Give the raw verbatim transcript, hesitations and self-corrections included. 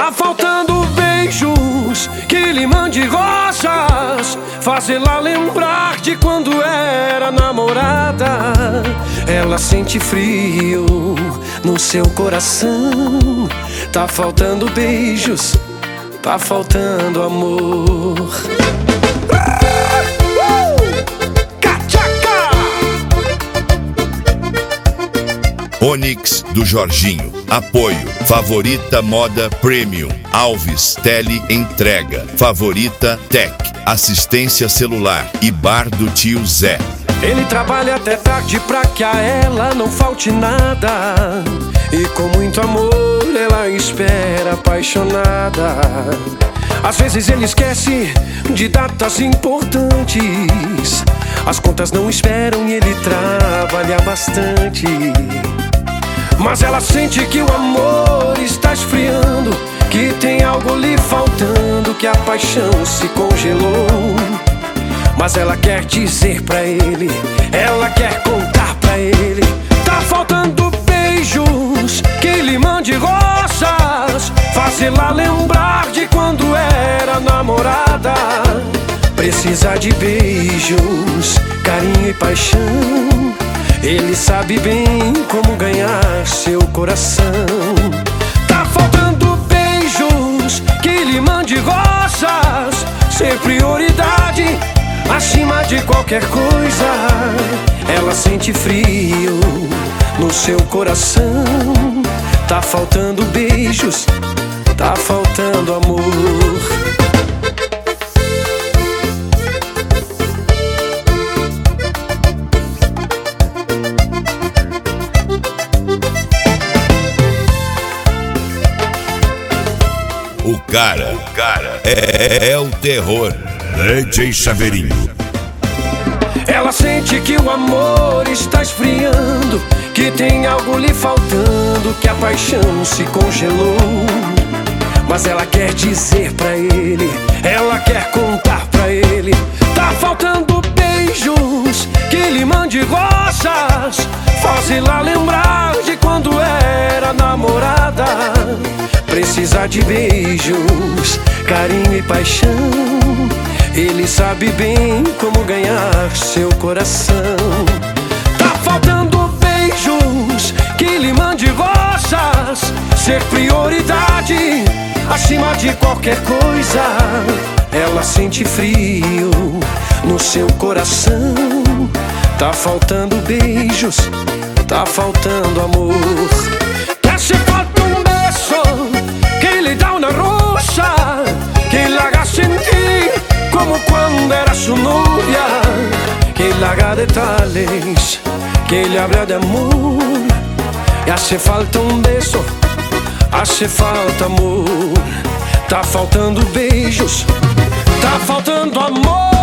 Tá faltando beijos que lhe mande rosas, fazê-la lembrar de quando era namorada. Ela sente frio no seu coração. Tá faltando beijos, tá faltando amor. Onix do Jorginho. Apoio. Favorita Moda Premium. Alves Tele Entrega. Favorita Tech. Assistência celular. E Bar do Tio Zé. Ele trabalha até tarde pra que a ela não falte nada, e com muito amor ela espera apaixonada. Às vezes ele esquece de datas importantes, as contas não esperam e ele trabalha bastante. Mas ela sente que o amor está esfriando, que tem algo lhe faltando, que a paixão se congelou. Mas ela quer dizer pra ele, ela quer contar pra ele. Tá faltando beijos que lhe mande rosas, fazê-la lembrar de quando era namorada. Precisa de beijos, carinho e paixão. Ele sabe bem como ganhar seu coração. Tá faltando beijos que lhe mande rosas, ser prioridade acima de qualquer coisa. Ela sente frio no seu coração. Tá faltando beijos, tá faltando amor. O cara, o cara é, é o terror. D J Chaveirinho. Ela sente que o amor está esfriando, que tem algo lhe faltando, que a paixão se congelou. Mas ela quer dizer pra ele, ela quer contar pra ele. Tá faltando beijos que lhe mande rosas, fazê-la lembrar de quando era namorada. Precisa de beijos, carinho e paixão. Ele sabe bem como ganhar seu coração. Tá faltando beijos que lhe mande rosas, ser prioridade acima de qualquer coisa. Ela sente frio no seu coração. Tá faltando beijos, tá faltando amor. Quer se falta um beso que lhe dá una rosa, que la haga sentir como cuando era su novia, que la haga detalles, que le habla de amor. Y hace falta un beso, hace falta amor. Tá faltando beijos, tá faltando amor.